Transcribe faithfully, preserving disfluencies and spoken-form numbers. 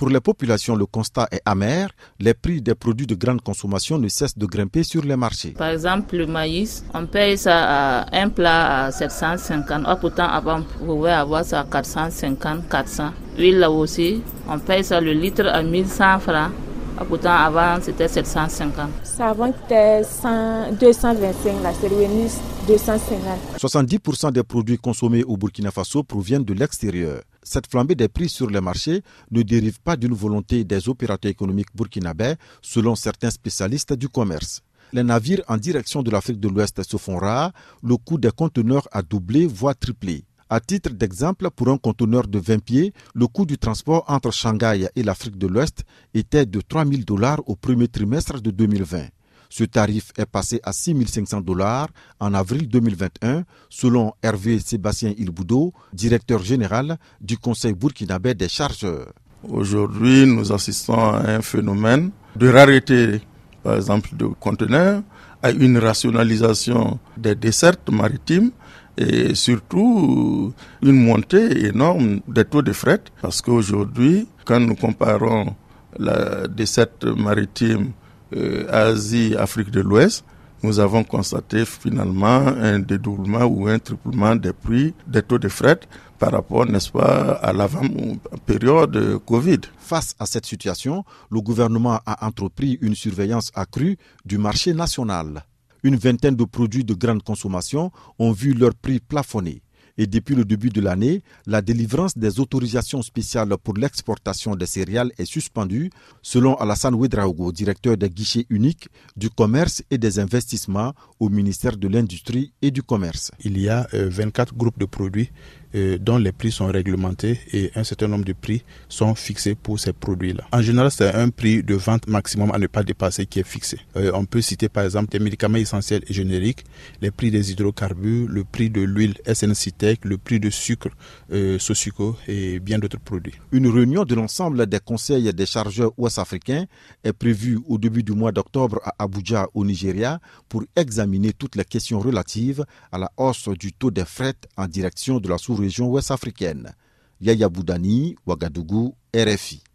Pour les populations, le constat est amer. Les prix des produits de grande consommation ne cessent de grimper sur les marchés. Par exemple, le maïs, on paye ça à un plat à sept cent cinquante. Or, pourtant, avant, on pouvait avoir ça à quatre cent cinquante, quatre cents. L'huile, là aussi, on paye ça le litre à mille cent francs. Or, pourtant, avant, c'était sept cent cinquante. Ça avant, c'était deux cent vingt-cinq, là, c'est revenu deux cent cinquante. soixante-dix pour cent des produits consommés au Burkina Faso proviennent de l'extérieur. Cette flambée des prix sur les marchés ne dérive pas d'une volonté des opérateurs économiques burkinabés, selon certains spécialistes du commerce. Les navires en direction de l'Afrique de l'Ouest se font rares, le coût des conteneurs a doublé, voire triplé. À titre d'exemple, pour un conteneur de vingt pieds, le coût du transport entre Shanghai et l'Afrique de l'Ouest était de trois mille dollars au premier trimestre de deux mille vingt. Ce tarif est passé à six mille cinq cents dollars en avril deux mille vingt et un, selon Hervé Sébastien Ilboudo, directeur général du Conseil burkinabé des chargeurs. Aujourd'hui, nous assistons à un phénomène de rareté, par exemple, de conteneurs, à une rationalisation des dessertes maritimes et surtout une montée énorme des taux de fret. Parce qu'aujourd'hui, quand nous comparons la desserte maritime Euh, Asie, Afrique de l'Ouest, nous avons constaté finalement un dédoublement ou un triplement des prix des taux de fret par rapport, n'est-ce pas, à l'avant-période Covid. Face à cette situation, le gouvernement a entrepris une surveillance accrue du marché national. Une vingtaine de produits de grande consommation ont vu leur prix plafonner. Et depuis le début de l'année, la délivrance des autorisations spéciales pour l'exportation des céréales est suspendue, selon Alassane Ouedraogo, directeur des guichets uniques du commerce et des investissements au ministère de l'Industrie et du Commerce. Il y a euh, vingt-quatre groupes de produits euh, dont les prix sont réglementés et un certain nombre de prix sont fixés pour ces produits-là. En général, c'est un prix de vente maximum à ne pas dépasser qui est fixé. Euh, on peut citer par exemple des médicaments essentiels et génériques, les prix des hydrocarbures, le prix de l'huile S N C T E C, le prix de sucre, euh, Sosuco et bien d'autres produits. Une réunion de l'ensemble des conseils des chargeurs ouest-africains est prévue au début du mois d'octobre à Abuja, au Nigeria, pour examiner toutes les questions relatives à la hausse du taux des fret en direction de la sous-région ouest-africaine. Yaya Boudani, Ouagadougou, R F I.